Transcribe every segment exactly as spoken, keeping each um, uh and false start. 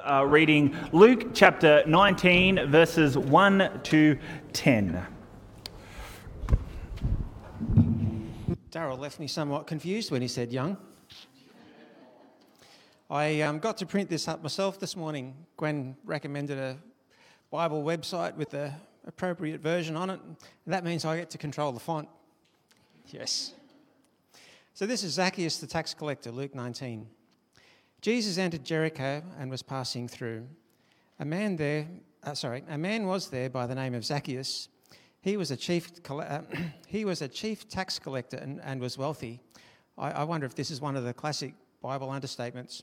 uh, reading Luke chapter nineteen, verses one to ten. Darryl left me somewhat confused when he said young. I um, got to print this up myself this morning. Gwen recommended a Bible website with the appropriate version on it. And that means I get to control the font. Yes. So this is Zacchaeus the tax collector, Luke nineteen. Jesus entered Jericho and was passing through. A man there, uh, sorry, a man was there by the name of Zacchaeus. He was a chief, uh, he was a chief tax collector and, and was wealthy. I, I wonder if this is one of the classic Bible understatements.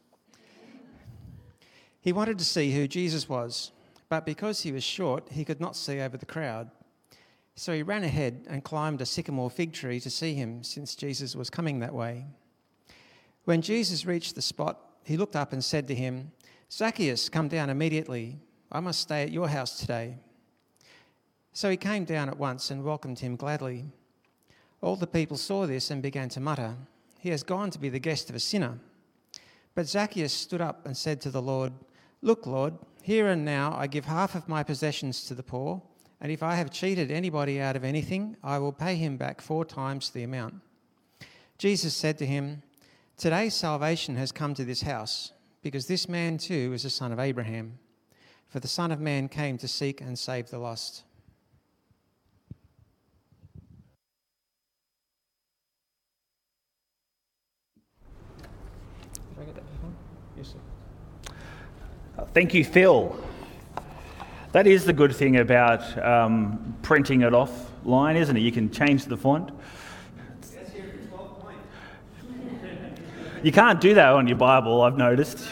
He wanted to see who Jesus was, but because he was short, he could not see over the crowd. So he ran ahead and climbed a sycamore fig tree to see him, since Jesus was coming that way. When Jesus reached the spot, he looked up and said to him, "Zacchaeus, come down immediately. I must stay at your house today." So he came down at once and welcomed him gladly. All the people saw this and began to mutter, "He has gone to be the guest of a sinner." But Zacchaeus stood up and said to the Lord, "Look, Lord, here and now I give half of my possessions to the poor, and if I have cheated anybody out of anything, I will pay him back four times the amount." Jesus said to him, "Today salvation has come to this house, because this man too is a son of Abraham. For the Son of Man came to seek and save the lost." Did I get that one? Yes, sir. Thank you, Phil. That is the good thing about um, printing it offline, isn't it? You can change the font. You can't do that on your Bible, I've noticed.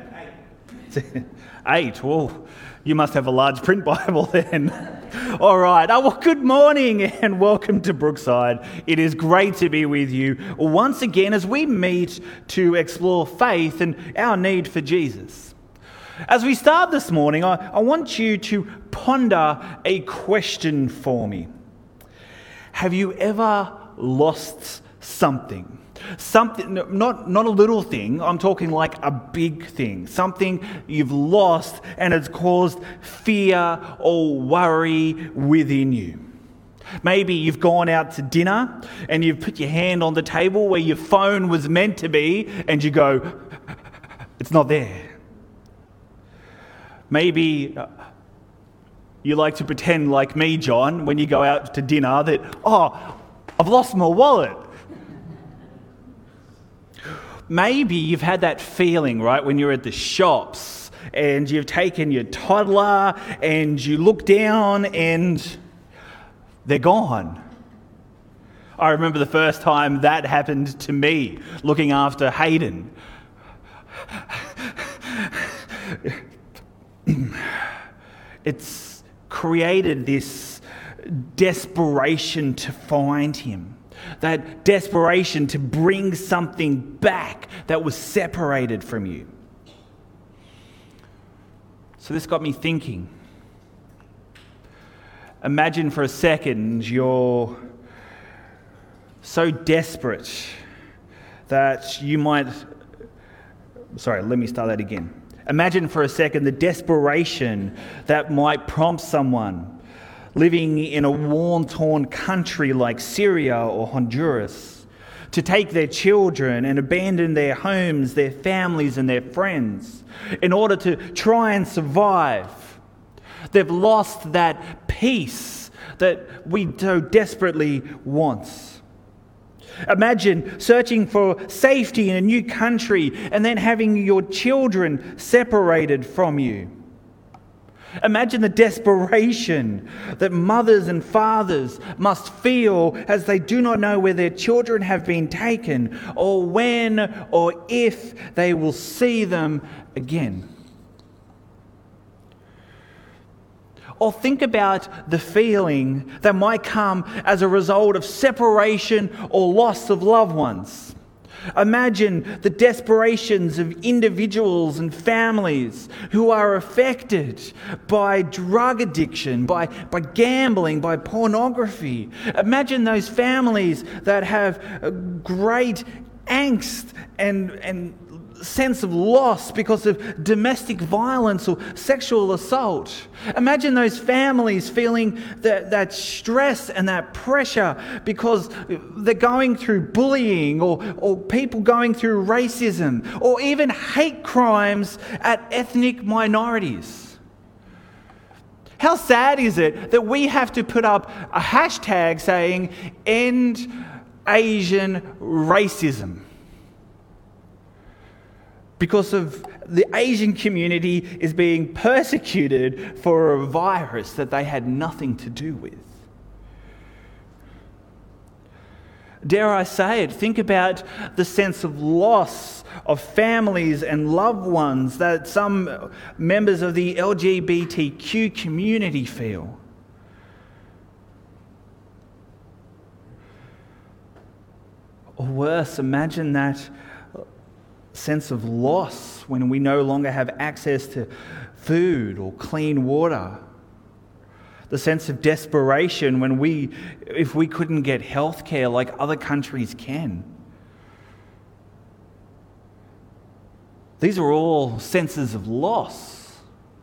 Eight. Well, you must have a large print Bible then. All right. Oh, well, good morning and welcome to Brookside. It is great to be with you once again as we meet to explore faith and our need for Jesus. As we start this morning, I, I want you to ponder a question for me. Have you ever lost something? Something, not, not a little thing, I'm talking like a big thing. Something you've lost and it's caused fear or worry within you. Maybe you've gone out to dinner and you've put your hand on the table where your phone was meant to be and you go, it's not there. Maybe you like to pretend like me, John, when you go out to dinner that, oh, I've lost my wallet. Maybe you've had that feeling, right, when you're at the shops and you've taken your toddler and you look down and they're gone. I remember the first time that happened to me, looking after Hayden. It's created this desperation to find him. That desperation to bring something back that was separated from you. So this got me thinking. Imagine for a second you're so desperate that you might... Sorry, let me start that again. Imagine for a second the desperation that might prompt someone living in a war-torn country like Syria or Honduras to take their children and abandon their homes, their families and their friends in order to try and survive. They've lost that peace that we so desperately want. Imagine searching for safety in a new country and then having your children separated from you. Imagine the desperation that mothers and fathers must feel as they do not know where their children have been taken or when or if they will see them again. Or think about the feeling that might come as a result of separation or loss of loved ones. Imagine the desperations of individuals and families who are affected by drug addiction, by, by gambling, by pornography. Imagine those families that have great angst and, and sense of loss because of domestic violence or sexual assault. Imagine those families feeling that, that stress and that pressure because they're going through bullying or, or people going through racism or even hate crimes at ethnic minorities. How sad is it that we have to put up a hashtag saying "End Asian Racism" because of the Asian community is being persecuted for a virus that they had nothing to do with? Dare I say it, think about the sense of loss of families and loved ones that some members of the L G B T Q community feel. Or worse, imagine that sense of loss when we no longer have access to food or clean water. The sense of desperation when we, if we couldn't get healthcare like other countries can. These are all senses of loss.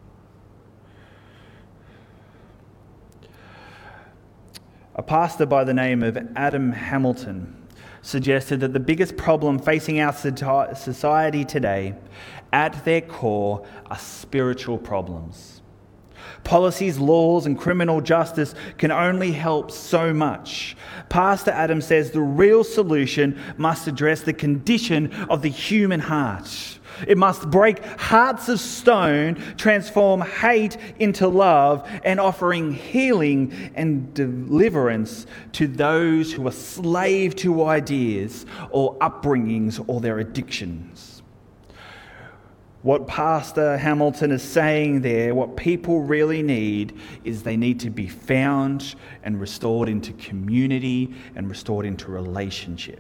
A pastor by the name of Adam Hamilton suggested that the biggest problem facing our society today, at their core, are spiritual problems. Policies, laws, and criminal justice can only help so much. Pastor Adam says the real solution must address the condition of the human heart. It must break hearts of stone, transform hate into love, and offering healing and deliverance to those who are slave to ideas or upbringings or their addictions. What Pastor Hamilton is saying there, what people really need, is they need to be found and restored into community and restored into relationship.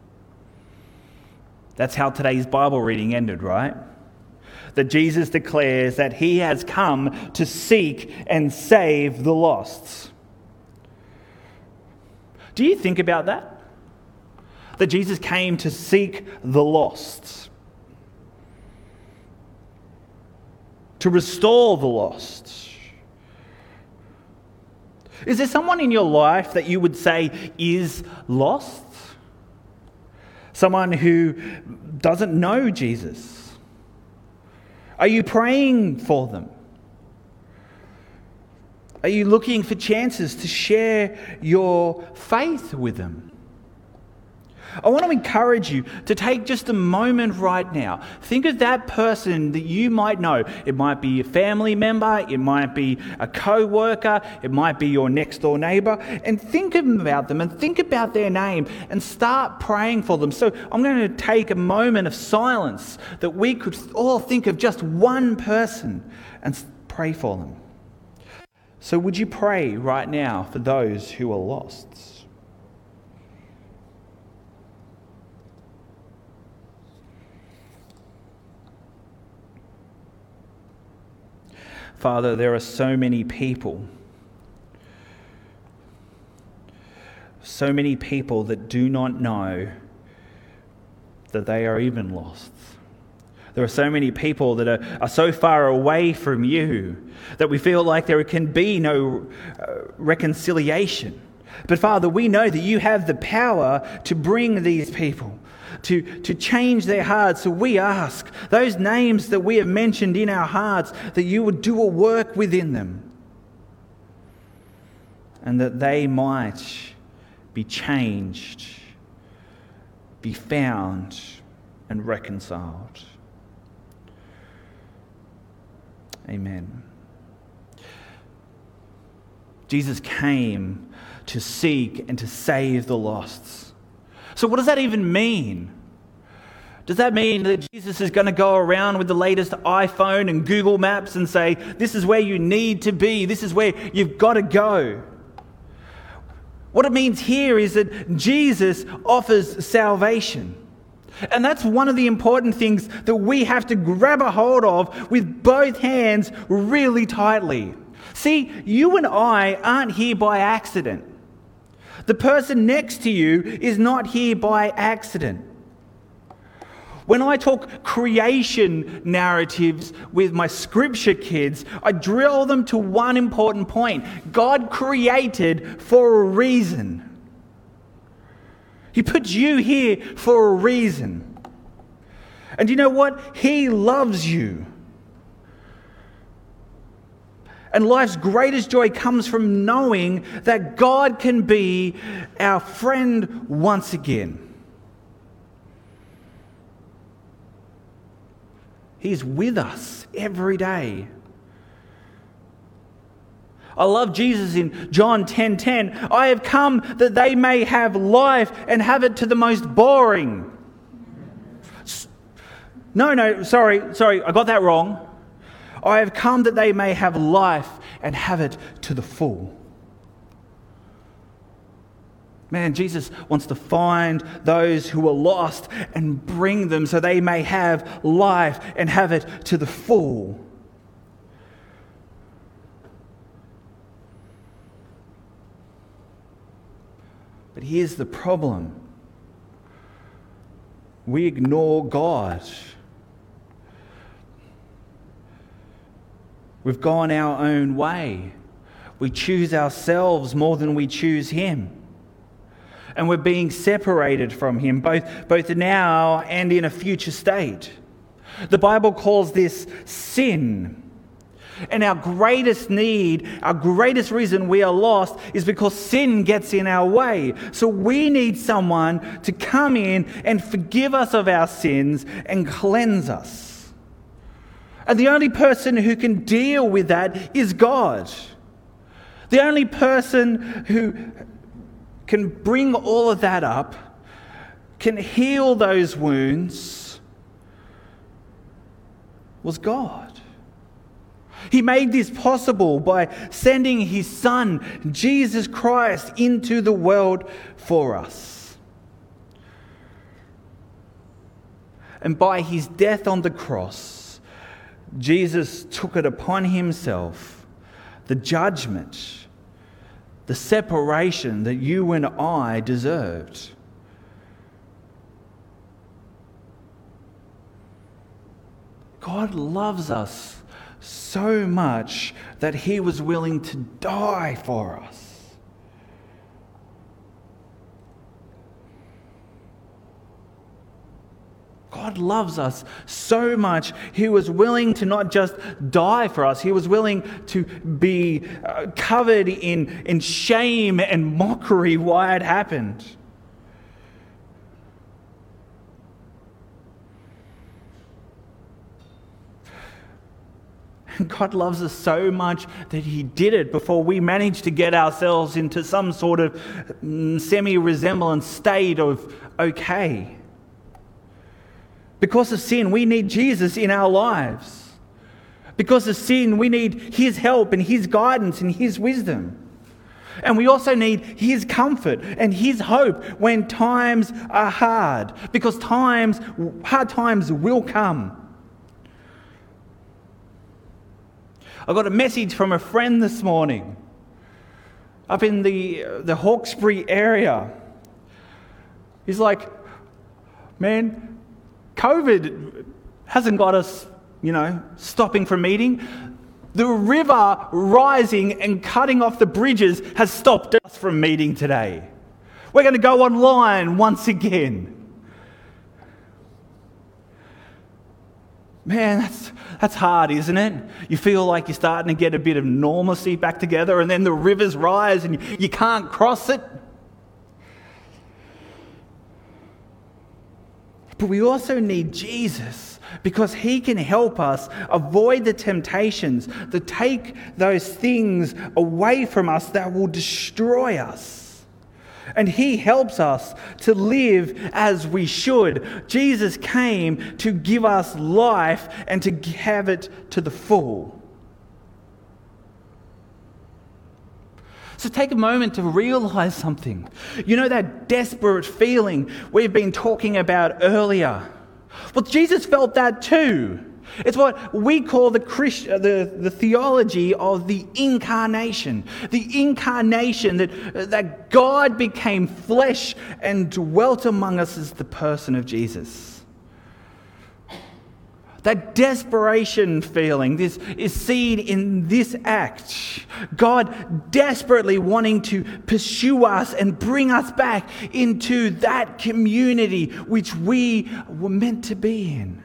That's how today's Bible reading ended, right? That Jesus declares that he has come to seek and save the lost. Do you think about that? That Jesus came to seek the lost. To restore the lost. Is there someone in your life that you would say is lost? Someone who doesn't know Jesus? Are you praying for them? Are you looking for chances to share your faith with them? I want to encourage you to take just a moment right now. Think of that person that you might know. It might be a family member, it might be a co-worker, it might be your next door neighbour, and think about them and think about their name and start praying for them. So I'm going to take a moment of silence that we could all think of just one person and pray for them. So would you pray right now for those who are lost? Father, there are so many people, so many people that do not know that they are even lost. There are so many people that are, are so far away from you that we feel like there can be no uh, reconciliation. But Father, we know that you have the power to bring these people, to, to change their hearts. So we ask those names that we have mentioned in our hearts, that you would do a work within them and that they might be changed, be found and reconciled. Amen. Jesus came to seek and to save the lost. So what does that even mean? Does that mean that Jesus is going to go around with the latest iPhone and Google Maps and say, this is where you need to be, this is where you've got to go? What it means here is that Jesus offers salvation. And that's one of the important things that we have to grab a hold of with both hands really tightly. See, you and I aren't here by accident. The person next to you is not here by accident. When I talk creation narratives with my scripture kids, I drill them to one important point. God created for a reason. He put you here for a reason. And you know what? He loves you. And life's greatest joy comes from knowing that God can be our friend once again. He's with us every day. I love Jesus in John ten ten. I have come that they may have life and have it to the most boring. No, no, sorry, sorry, I got that wrong. I have come that they may have life and have it to the full. Man, Jesus wants to find those who are lost and bring them so they may have life and have it to the full. But here's the problem. We ignore God. We've gone our own way. We choose ourselves more than we choose Him. And we're being separated from Him, both, both now and in a future state. The Bible calls this sin. And our greatest need, our greatest reason we are lost is because sin gets in our way. So we need someone to come in and forgive us of our sins and cleanse us. And the only person who can deal with that is God. The only person who can bring all of that up, can heal those wounds, was God. He made this possible by sending His Son, Jesus Christ, into the world for us. And by His death on the cross, Jesus took it upon Himself, the judgment, the separation that you and I deserved. God loves us so much that He was willing to die for us. God loves us so much, He was willing to not just die for us, He was willing to be uh, covered in, in shame and mockery why it happened. God loves us so much that He did it before we managed to get ourselves into some sort of semi-resemblance state of okay. Because of sin, we need Jesus in our lives. Because of sin, we need His help and His guidance and His wisdom. And we also need His comfort and His hope when times are hard. Because times, hard times will come. I got a message from a friend this morning up in the, the Hawkesbury area. He's like, man, COVID hasn't got us, you know, stopping from meeting. The river rising and cutting off the bridges has stopped us from meeting today. We're going to go online once again. Man, that's that's hard, isn't it? You feel like you're starting to get a bit of normalcy back together, and then the rivers rise and you can't cross it. But we also need Jesus because He can help us avoid the temptations that take those things away from us that will destroy us. And He helps us to live as we should. Jesus came to give us life and to have it to the full. So take a moment to realize something. You know that desperate feeling we've been talking about earlier? Well, Jesus felt that too. It's what we call the, Christ, the, the theology of the incarnation. The incarnation, that, that God became flesh and dwelt among us as the person of Jesus. That desperation feeling, this is seen in this act. God desperately wanting to pursue us and bring us back into that community which we were meant to be in.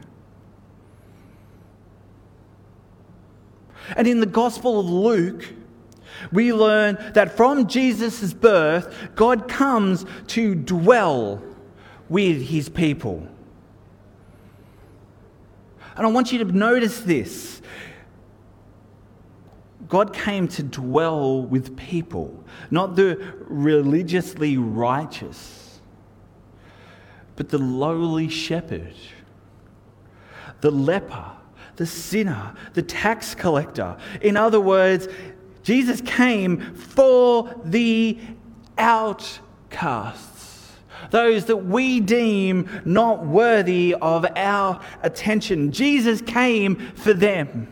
And in the Gospel of Luke, we learn that from Jesus' birth, God comes to dwell with his people. And I want you to notice this. God came to dwell with people, not the religiously righteous, but the lowly shepherd, the leper, the sinner, the tax collector. In other words, Jesus came for the outcasts. Those that we deem not worthy of our attention. Jesus came for them.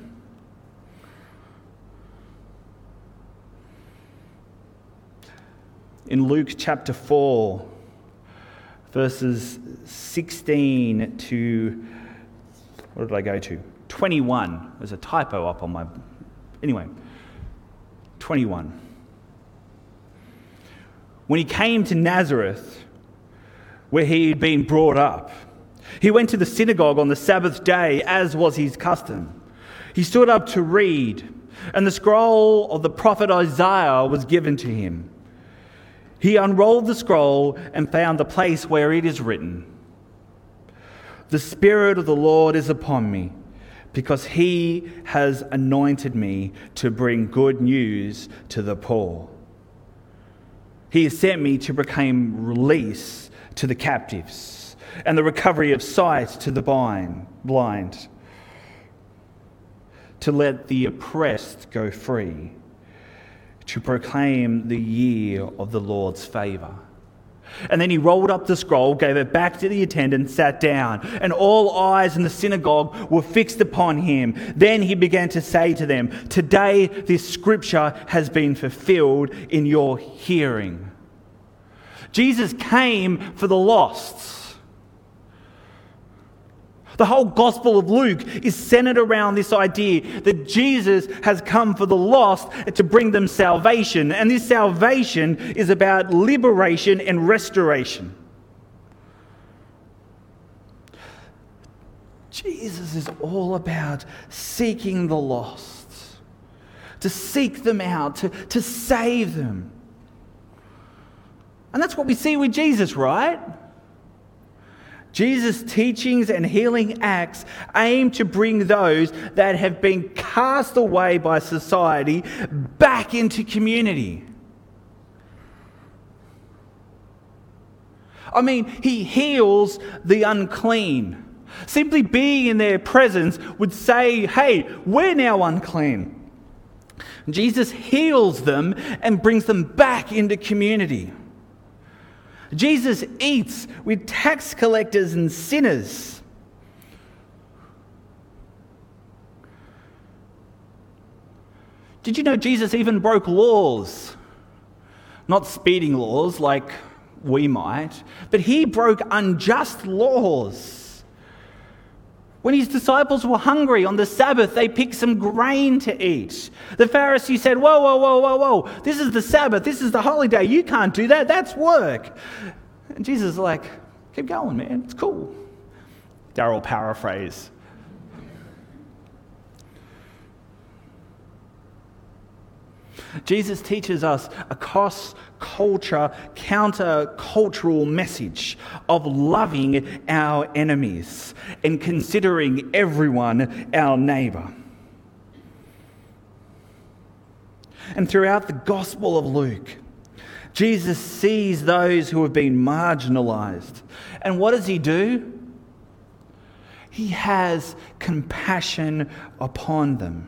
In Luke chapter four, verses sixteen to, what did I go to? twenty-one. There's a typo up on my... Anyway, twenty-one. When he came to Nazareth, where he had been brought up, he went to the synagogue on the Sabbath day, as was his custom. He stood up to read, and the scroll of the prophet Isaiah was given to him. He unrolled the scroll and found the place where it is written, "The Spirit of the Lord is upon me, because he has anointed me to bring good news to the poor. He has sent me to proclaim release to the captives and the recovery of sight to the blind, to let the oppressed go free, to proclaim the year of the Lord's favour." And then he rolled up the scroll, gave it back to the attendant, sat down, and all eyes in the synagogue were fixed upon him. Then he began to say to them, "Today this scripture has been fulfilled in your hearing." Jesus came for the lost. The whole Gospel of Luke is centered around this idea that Jesus has come for the lost to bring them salvation. And this salvation is about liberation and restoration. Jesus is all about seeking the lost, to seek them out, to, to save them. And that's what we see with Jesus, right? Jesus' teachings and healing acts aim to bring those that have been cast away by society back into community. I mean, he heals the unclean. Simply being in their presence would say, "Hey, we're now unclean." Jesus heals them and brings them back into community. Jesus eats with tax collectors and sinners. Did you know Jesus even broke laws? Not speeding laws like we might, but he broke unjust laws. When his disciples were hungry on the Sabbath, they picked some grain to eat. The Pharisees said, whoa, whoa, whoa, whoa, whoa, this is the Sabbath, this is the holy day, you can't do that, that's work. And Jesus is like, keep going, man, it's cool. Darryl paraphrase. Jesus teaches us a cross-culture, counter-cultural message of loving our enemies and considering everyone our neighbour. And throughout the Gospel of Luke, Jesus sees those who have been marginalised. And what does he do? He has compassion upon them.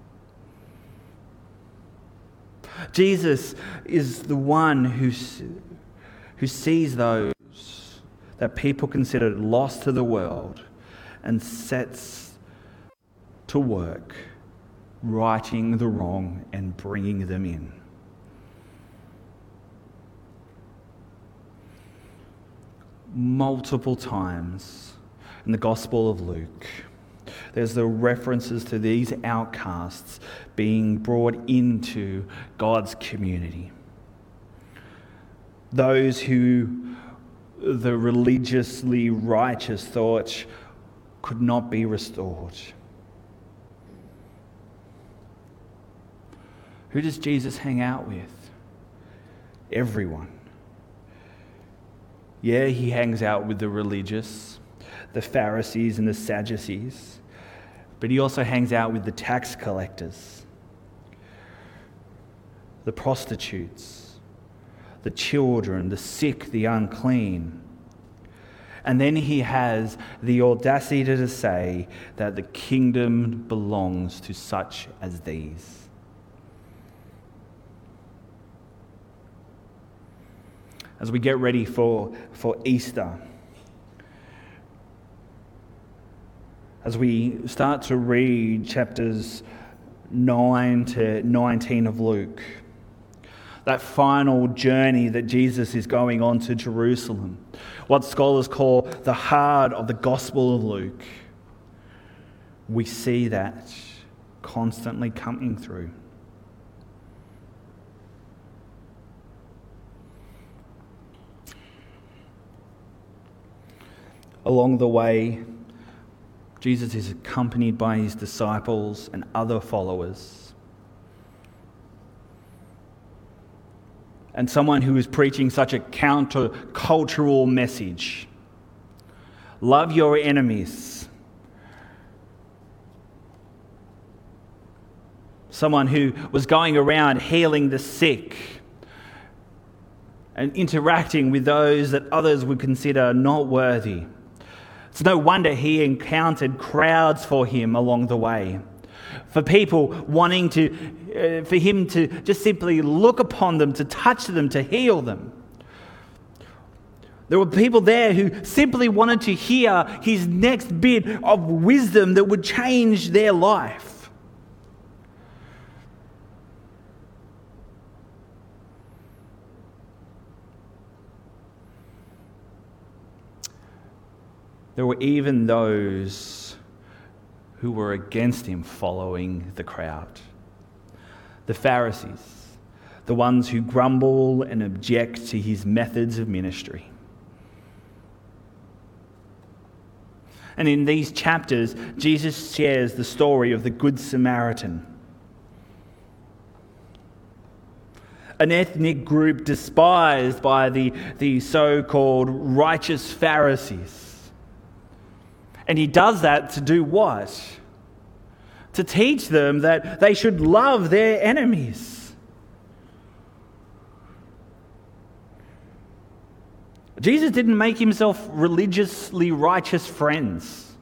Jesus is the one who, who sees those that people consider lost to the world and sets to work righting the wrong and bringing them in. Multiple times in the Gospel of Luke, There's the references to these outcasts being brought into God's community. Those who the religiously righteous thought could not be restored. Who does Jesus hang out with? Everyone. Yeah, he hangs out with the religious, the Pharisees and the Sadducees, but he also hangs out with the tax collectors, the prostitutes, the children, the sick, the unclean. And then he has the audacity to say that the kingdom belongs to such as these. As we get ready for, for Easter, as we start to read chapters nine to nineteen of Luke, that final journey that Jesus is going on to Jerusalem, what scholars call the heart of the Gospel of Luke, we see that constantly coming through. Along the way, Jesus is accompanied by his disciples and other followers. And someone who is preaching such a counter-cultural message. Love your enemies. Someone who was going around healing the sick and interacting with those that others would consider not worthy. It's no wonder he encountered crowds for him along the way. For people wanting to, uh, for him to just simply look upon them, to touch them, to heal them. There were people there who simply wanted to hear his next bit of wisdom that would change their life. There were even those who were against him following the crowd. The Pharisees, the ones who grumble and object to his methods of ministry. And in these chapters, Jesus shares the story of the Good Samaritan, an ethnic group despised by the, the so-called righteous Pharisees. And he does that to do what? To teach them that they should love their enemies. Jesus didn't make himself religiously righteous friends.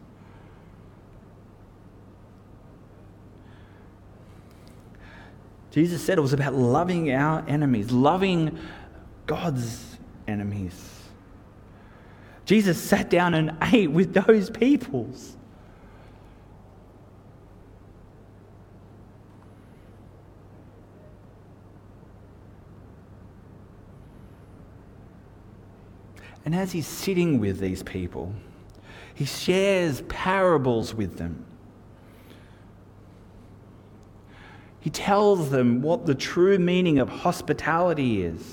Jesus said it was about loving our enemies, loving God's enemies. Jesus sat down and ate with those peoples. And as he's sitting with these people, he shares parables with them. He tells them what the true meaning of hospitality is.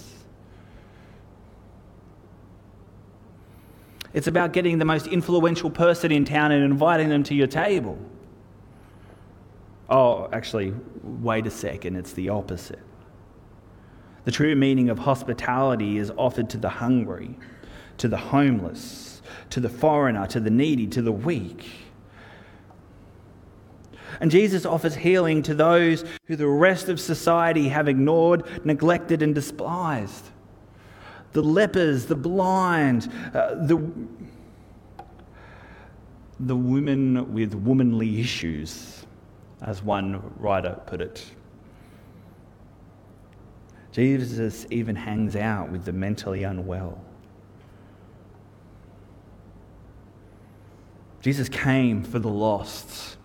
It's about getting the most influential person in town and inviting them to your table. Oh, actually, wait a second, it's the opposite. The true meaning of hospitality is offered to the hungry, to the homeless, to the foreigner, to the needy, to the weak. And Jesus offers healing to those who the rest of society have ignored, neglected, and despised. The lepers, the blind, uh, the, the women with womanly issues, as one writer put it. Jesus even hangs out with the mentally unwell. Jesus came for the lost.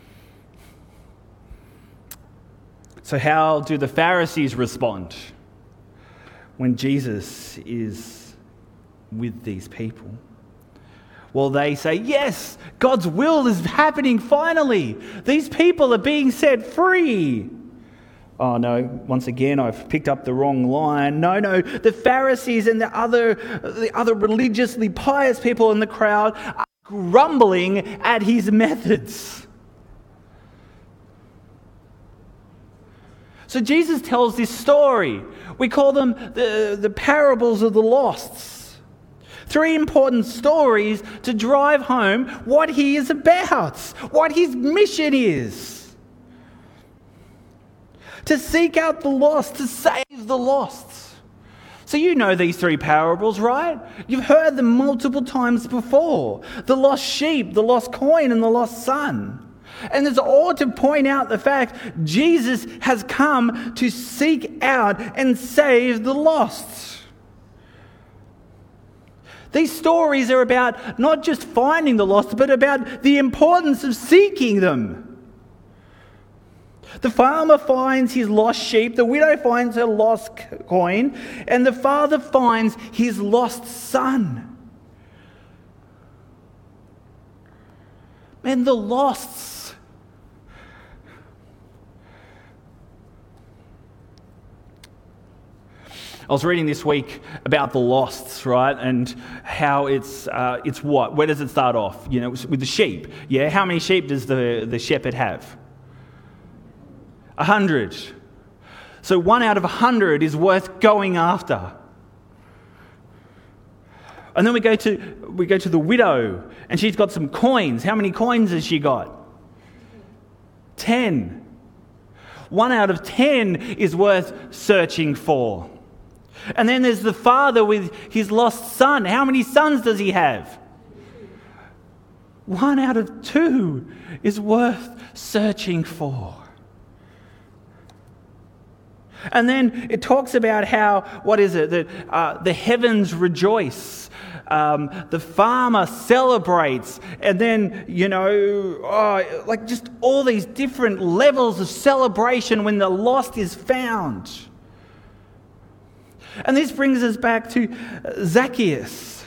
So how do the Pharisees respond when Jesus is with these people? Well, they say, yes, God's will is happening finally. These people are being set free. Oh no, once again, I've picked up the wrong line. No, no, the Pharisees and the other, the other religiously pious people in the crowd are grumbling at his methods. So Jesus tells this story. We call them the, the parables of the losts. Three important stories to drive home what he is about, what his mission is. To seek out the lost, to save the lost. So you know these three parables, right? You've heard them multiple times before. The lost sheep, the lost coin, and the lost son. And it's all to point out the fact Jesus has come to seek out and save the lost. These stories are about not just finding the lost, but about the importance of seeking them. The farmer finds his lost sheep, the widow finds her lost coin, and the father finds his lost son. And the losts. I was reading this week about the losts, right, and how it's uh, it's what? Where does it start off? You know, with the sheep. Yeah, how many sheep does the, the shepherd have? A hundred. So one out of a hundred is worth going after. And then we go to we go to the widow, and she's got some coins. How many coins has she got? Ten. One out of ten is worth searching for. And then there's the father with his lost son. How many sons does he have? One out of two is worth searching for. And then it talks about how, what is it, that uh, the heavens rejoice. Um, the farmer celebrates. And then, you know, oh, like just all these different levels of celebration when the lost is found. And this brings us back to Zacchaeus.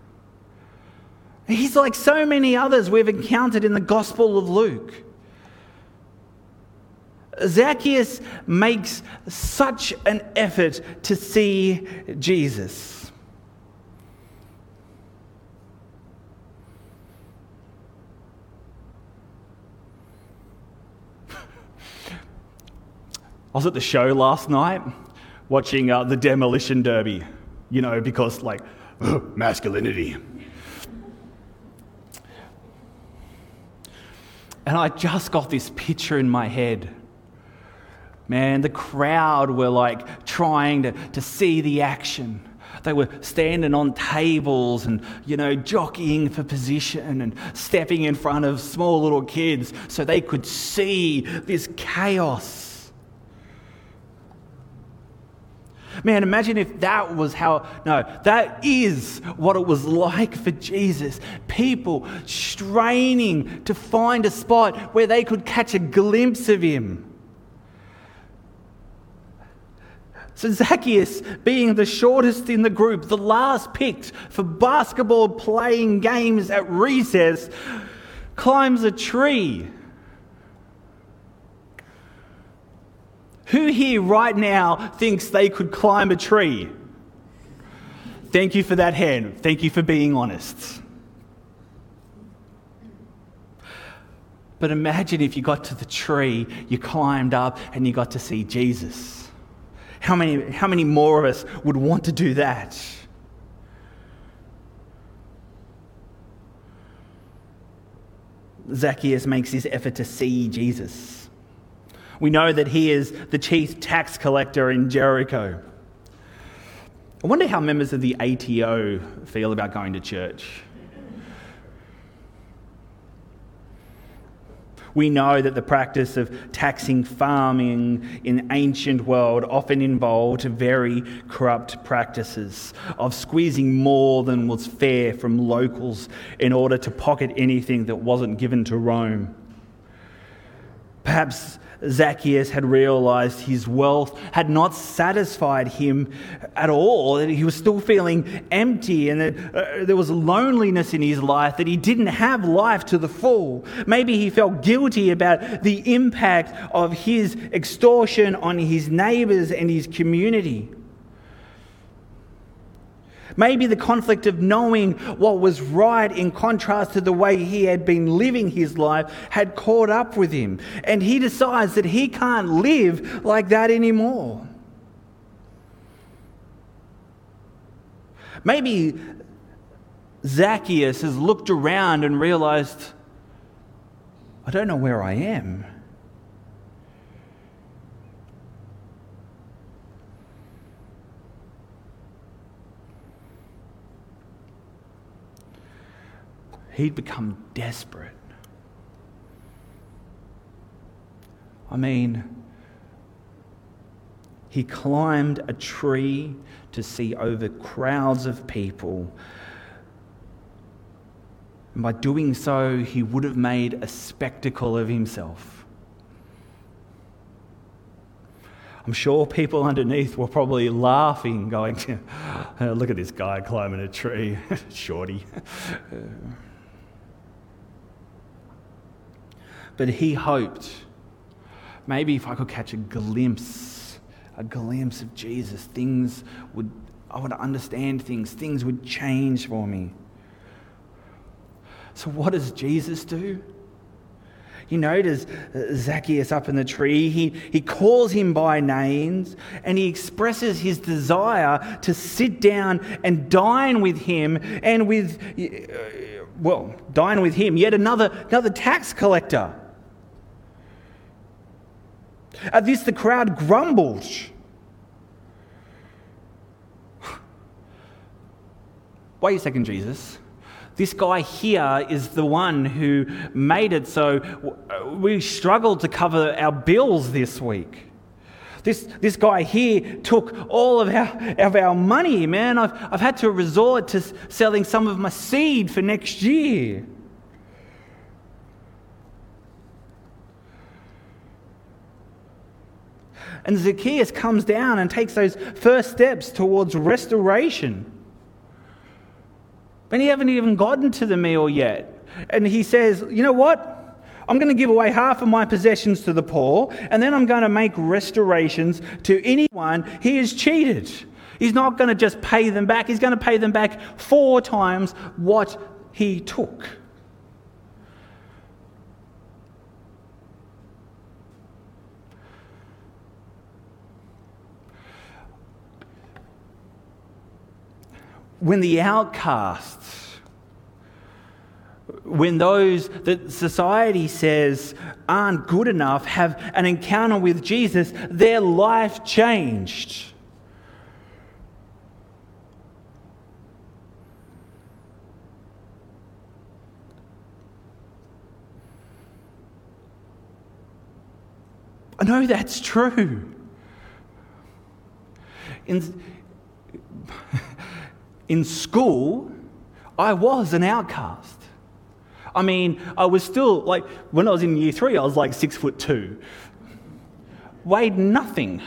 He's like so many others we've encountered in the Gospel of Luke. Zacchaeus makes such an effort to see Jesus. I was at the show last night watching uh, the Demolition Derby, you know, because like, masculinity. And I just got this picture in my head. Man, the crowd were like trying to, to see the action. They were standing on tables and, you know, jockeying for position and stepping in front of small little kids so they could see this chaos. Man, imagine if that was how, no, that is what it was like for Jesus. People straining to find a spot where they could catch a glimpse of him. So Zacchaeus, being the shortest in the group, the last picked for basketball playing games at recess, climbs a tree. Who here right now thinks they could climb a tree? Thank you for that hand. Thank you for being honest. But imagine if you got to the tree, you climbed up and you got to see Jesus. How many, how many more of us would want to do that? Zacchaeus makes this effort to see Jesus. We know that he is the chief tax collector in Jericho. I wonder how members of the A T O feel about going to church. We know that the practice of taxing farming in ancient world often involved very corrupt practices of squeezing more than was fair from locals in order to pocket anything that wasn't given to Rome. Perhaps Zacchaeus had realized his wealth had not satisfied him at all, that he was still feeling empty, and that uh, there was loneliness in his life, that he didn't have life to the full. Maybe he felt guilty about the impact of his extortion on his neighbors and his community. Maybe the conflict of knowing what was right in contrast to the way he had been living his life had caught up with him, and he decides that he can't live like that anymore. Maybe Zacchaeus has looked around and realized, I don't know where I am. He'd become desperate. I mean, he climbed a tree to see over crowds of people. And by doing so, he would have made a spectacle of himself. I'm sure people underneath were probably laughing, going, oh, look at this guy climbing a tree, shorty. But he hoped, maybe if I could catch a glimpse, a glimpse of Jesus, things would, I would understand things, things would change for me. So what does Jesus do? He notices Zacchaeus up in the tree. He, he calls him by names, and he expresses his desire to sit down and dine with him and with, well, dine with him, yet another, another tax collector. At this, the crowd grumbled. Wait a second, Jesus. This guy here is the one who made it so we struggled to cover our bills this week. This this guy here took all of our, of our money, man. I've, I've had to resort to selling some of my seed for next year. And Zacchaeus comes down and takes those first steps towards restoration. And he hasn't even gotten to the meal yet. And he says, you know what? I'm going to give away half of my possessions to the poor, and then I'm going to make restorations to anyone he has cheated. He's not going to just pay them back. He's going to pay them back four times what he took. When the outcasts, when those that society says aren't good enough have an encounter with Jesus, their life changed. I know that's true. In, in school, I was an outcast. I mean, I was still, like, when I was in year three, I was like six foot two. Weighed nothing.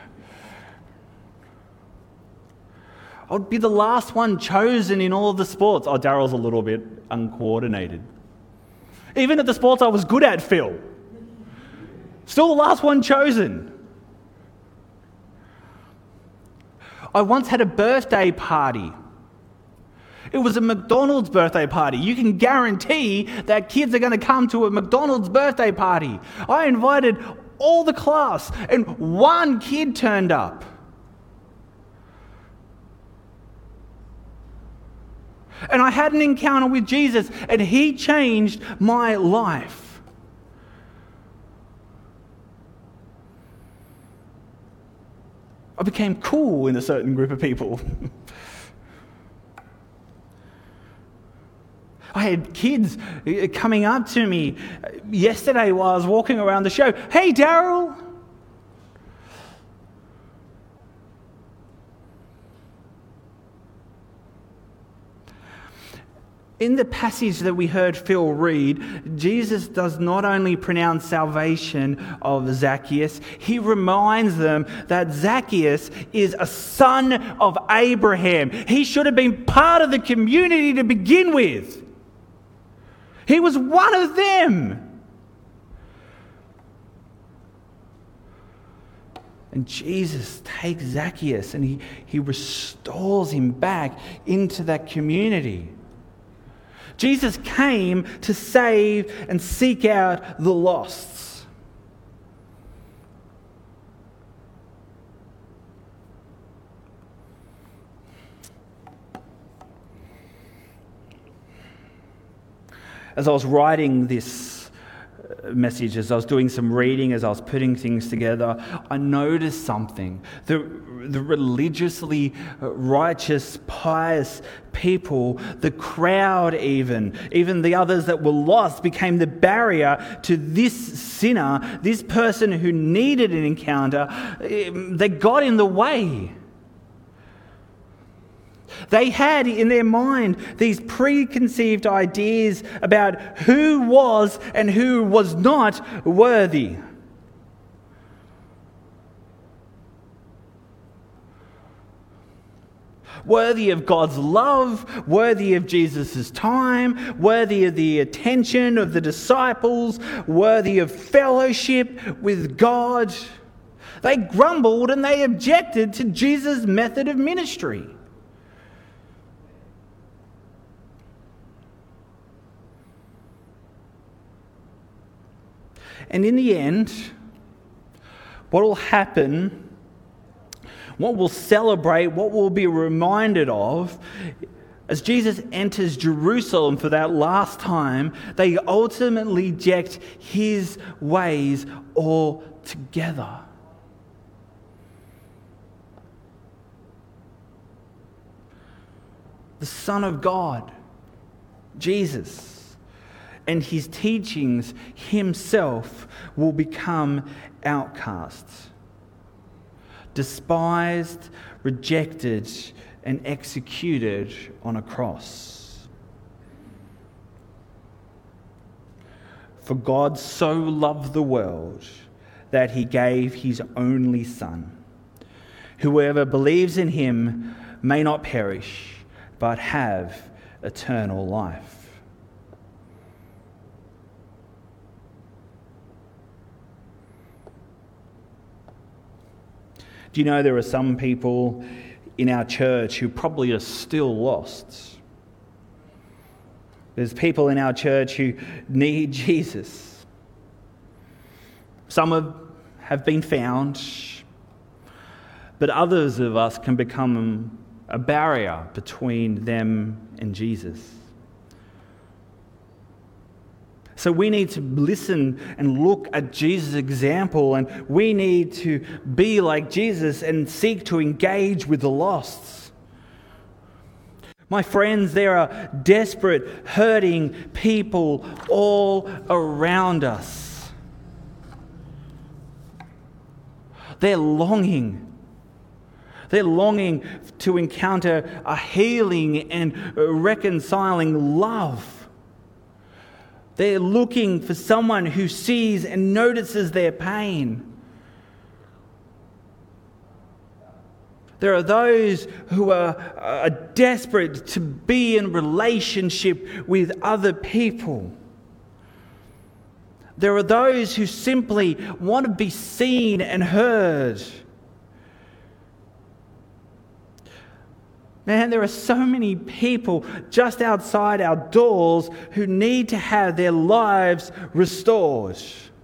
I would be the last one chosen in all of the sports. Oh, Daryl's a little bit uncoordinated. Even at the sports I was good at, Phil. Still the last one chosen. I once had a birthday party. It was a McDonald's birthday party. You can guarantee that kids are going to come to a McDonald's birthday party. I invited all the class, and one kid turned up. And I had an encounter with Jesus, and he changed my life. I became cool in a certain group of people. I had kids coming up to me yesterday while I was walking around the show. Hey, Daryl. In the passage that we heard Phil read, Jesus does not only pronounce salvation of Zacchaeus, he reminds them that Zacchaeus is a son of Abraham. He should have been part of the community to begin with. He was one of them. And Jesus takes Zacchaeus and he, he restores him back into that community. Jesus came to save and seek out the lost. As I was writing this message, as I was doing some reading, as I was putting things together, I noticed something. The, the religiously righteous, pious people, the crowd even, even the others that were lost, became the barrier to this sinner, this person who needed an encounter. They got in the way. They had in their mind these preconceived ideas about who was and who was not worthy. Worthy of God's love, worthy of Jesus' time, worthy of the attention of the disciples, worthy of fellowship with God. They grumbled and they objected to Jesus' method of ministry. And in the end, what will happen, what we'll celebrate, what we'll be reminded of, as Jesus enters Jerusalem for that last time, they ultimately reject his ways altogether. The Son of God, Jesus, and his teachings himself will become outcasts, despised, rejected, and executed on a cross. For God so loved the world that he gave his only Son. Whoever believes in him may not perish, but have eternal life. Do you know there are some people in our church who probably are still lost? There's people in our church who need Jesus. Some have, have been found, but others of us can become a barrier between them and Jesus. So we need to listen and look at Jesus' example, and we need to be like Jesus and seek to engage with the lost. My friends, there are desperate, hurting people all around us. They're longing. They're longing to encounter a healing and reconciling love. They're looking for someone who sees and notices their pain. There are those who are, are desperate to be in relationship with other people. There are those who simply want to be seen and heard. Man, there are so many people just outside our doors who need to have their lives restored.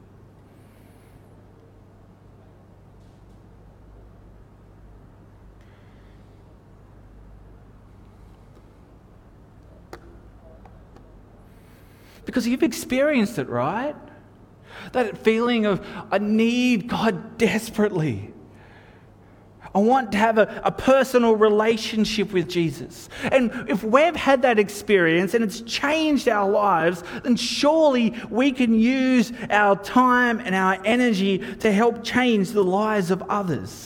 Because you've experienced it, right? That feeling of, I need God desperately. I want to have a, a personal relationship with Jesus. And if we've had that experience and it's changed our lives, then surely we can use our time and our energy to help change the lives of others.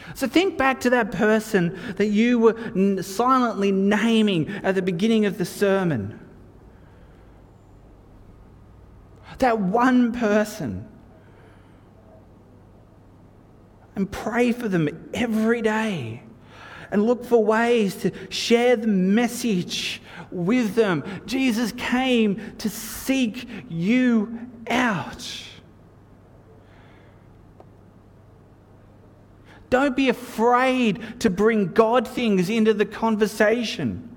So think back to that person that you were silently naming at the beginning of the sermon. That one person. And pray for them every day. And look for ways to share the message with them. Jesus came to seek you out. Don't be afraid to bring God things into the conversation.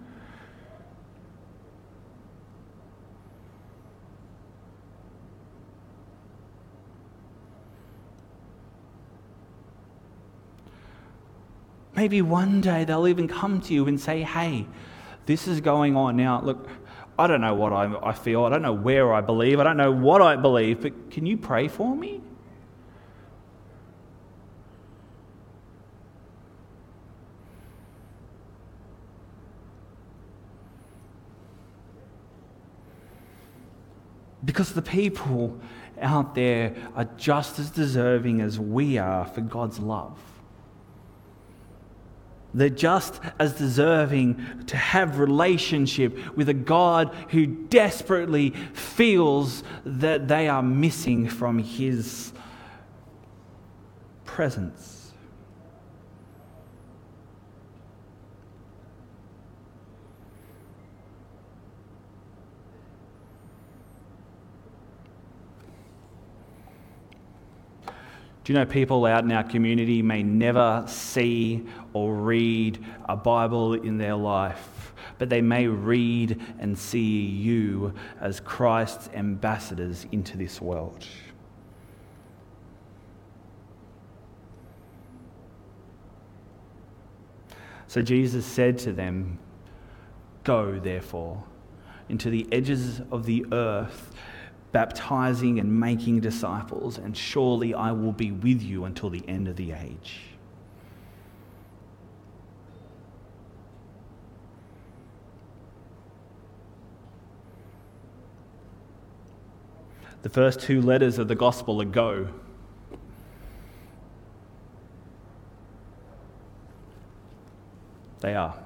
Maybe one day they'll even come to you and say, hey, this is going on. Now, look, I don't know what I, I feel. I don't know where I believe. I don't know what I believe. But can you pray for me? Because the people out there are just as deserving as we are for God's love. They're just as deserving to have relationship with a God who desperately feels that they are missing from His presence. Do you know people out in our community may never see or read a Bible in their life, but they may read and see you as Christ's ambassadors into this world. So Jesus said to them, "Go, therefore, into the edges of the earth, baptizing and making disciples, and surely I will be with you until the end of the age." The first two letters of the gospel are go. They are.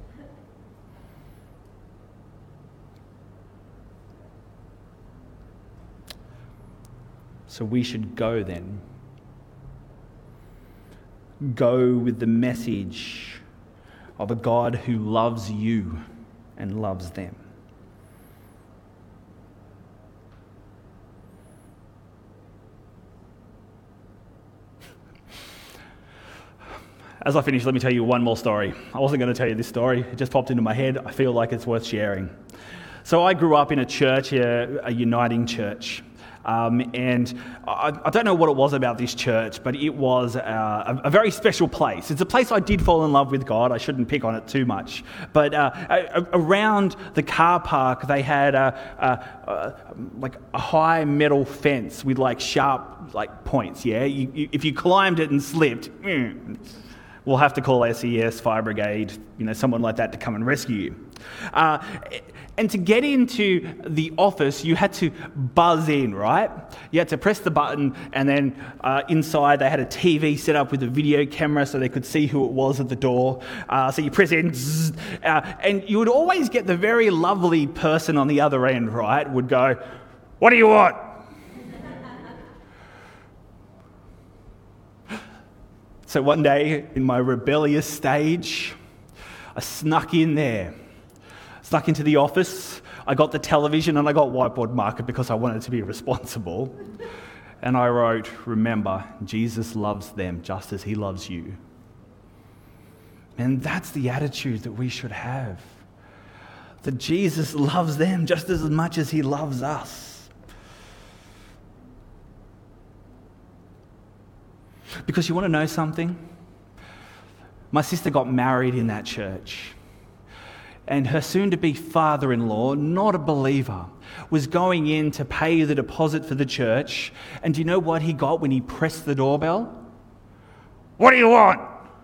So we should go then. Go with the message of a God who loves you and loves them. As I finish, let me tell you one more story. I wasn't going to tell you this story. It just popped into my head. I feel like it's worth sharing. So I grew up in a church, a, a uniting church. Um, and I, I don't know what it was about this church, but it was uh, a, a very special place. It's a place I did fall in love with God. I shouldn't pick on it too much. But uh, a, a, around the car park, they had a, a, a, like a high metal fence with like sharp like points. Yeah, you, you, if you climbed it and slipped, mm, we'll have to call S E S, fire brigade, you know, someone like that to come and rescue you. Uh, and to get into the office, you had to buzz in, right? You had to press the button, and then uh, inside they had a T V set up with a video camera so they could see who it was at the door. Uh, so you press in, zzz, uh, and you would always get the very lovely person on the other end, right? Would go, "What do you want?" So one day, in my rebellious stage, I snuck in there. Snuck into the office. I got the television and I got whiteboard marker because I wanted to be responsible. And I wrote, "Remember, Jesus loves them just as He loves you." And that's the attitude that we should have. That Jesus loves them just as much as He loves us. Because you want to know something? My sister got married in that church. And her soon-to-be father-in-law, not a believer, was going in to pay the deposit for the church. And do you know what he got when he pressed the doorbell? "What do you want?"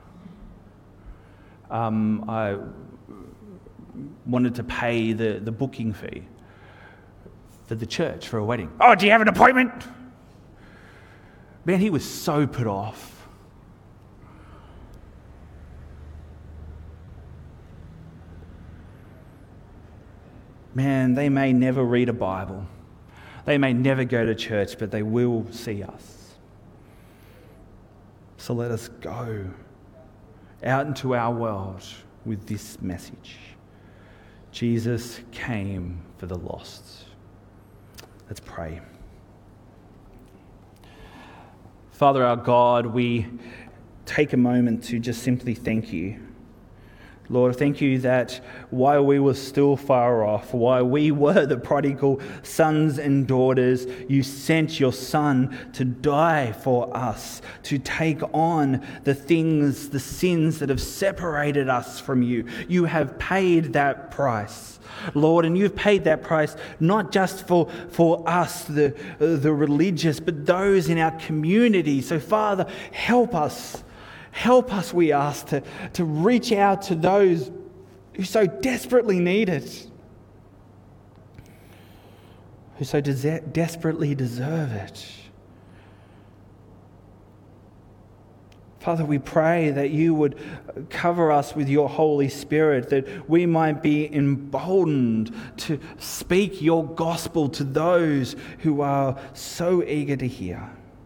Um, I wanted to pay the, the booking fee for the church for a wedding. "Oh, do you have an appointment?" Man, he was so put off. man, they may never read a Bible. They may never go to church, but they will see us. So let us go out into our world with this message. Jesus came for the lost. Let's pray. Father our God, we take a moment to just simply thank you. Lord, thank you that while we were still far off, while we were the prodigal sons and daughters, you sent your Son to die for us, to take on the things, the sins that have separated us from you. You have paid that price, Lord, and you've paid that price not just for, for us, the, the religious, but those in our community. So, Father, help us. Help us, we ask, to, to reach out to those who so desperately need it, who so de- desperately deserve it. Father, we pray that you would cover us with your Holy Spirit, that we might be emboldened to speak your gospel to those who are so eager to hear.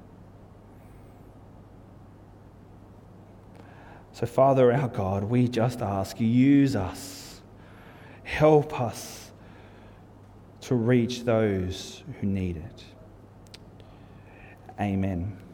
So, Father, our God, we just ask you, use us. Help us to reach those who need it. Amen.